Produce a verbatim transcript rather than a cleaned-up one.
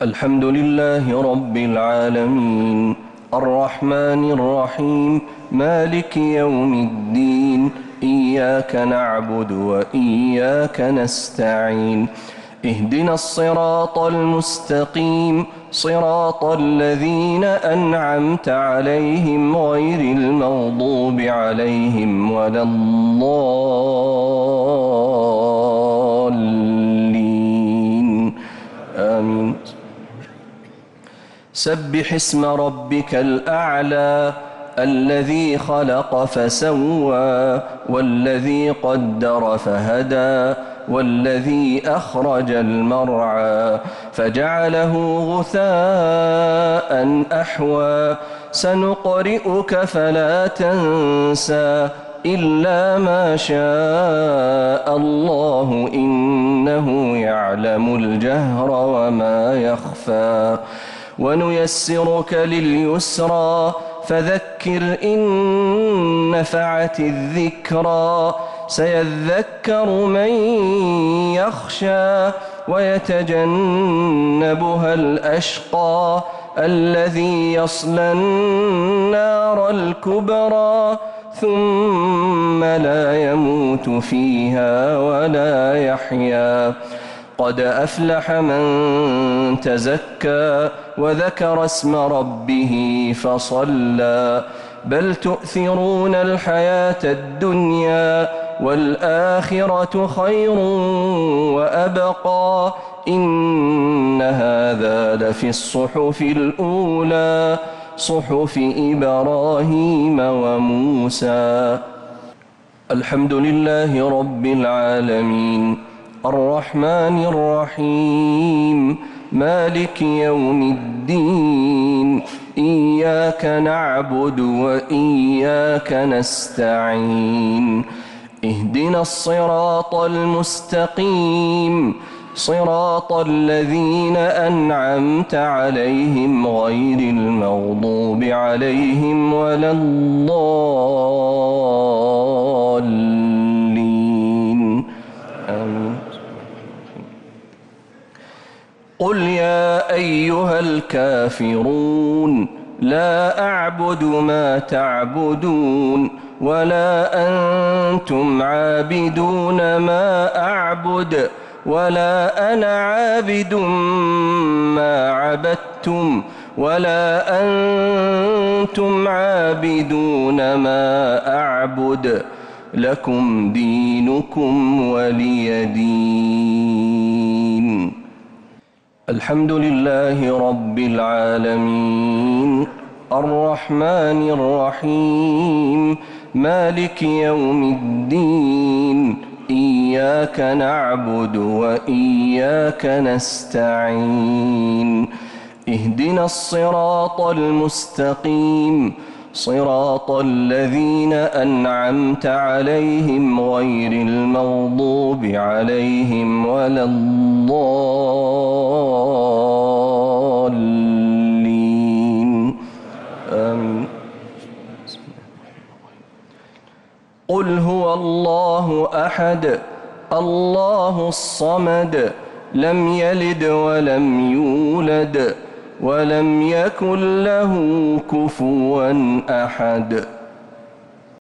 الحمد لله رب العالمين الرحمن الرحيم مالك يوم الدين إياك نعبد وإياك نستعين اهدنا الصراط المستقيم صراط الذين أنعمت عليهم غير المغضوب عليهم ولا الضالين آمين. سبح اسم ربك الأعلى الذي خلق فسوى والذي قدر فهدى والذي أخرج المرعى فجعله غثاء أحوى سنقرئك فلا تنسى إلا ما شاء الله إنه يعلم الجهر وما يخفى ونيسرك لليسرى فذكر إن نفعت الذكرى سيذكر من يخشى ويتجنبها الأشقى الذي يصلى النار الكبرى ثم لا يموت فيها ولا يحيا قد أفلح من تزكى وذكر اسم ربه فصلى بل تؤثرون الحياة الدنيا والآخرة خير وأبقى إن هذا لفي الصحف الأولى صحف إبراهيم وموسى. الحمد لله رب العالمين الرحمن الرحيم مالك يوم الدين إياك نعبد وإياك نستعين اهدنا الصراط المستقيم صراط الذين أنعمت عليهم غير المغضوب عليهم ولا الضالين آمين. قل يا أيها الكافرون لا أعبد ما تعبدون ولا أنتم عابدون ما أعبد ولا أنا عابد ما عبدتم ولا أنتم عابدون ما أعبد لكم دينكم ولي دين. الحمد لله رب العالمين الرحمن الرحيم مالك يوم الدين إياك نعبد وإياك نستعين اهدنا الصراط المستقيم صراط الذين أنعمت عليهم غير المغضوب عليهم ولا الضالين آمين. قل هو الله أحد الله الصمد لم يلد ولم يولد ولم يكن له كفوا أحد.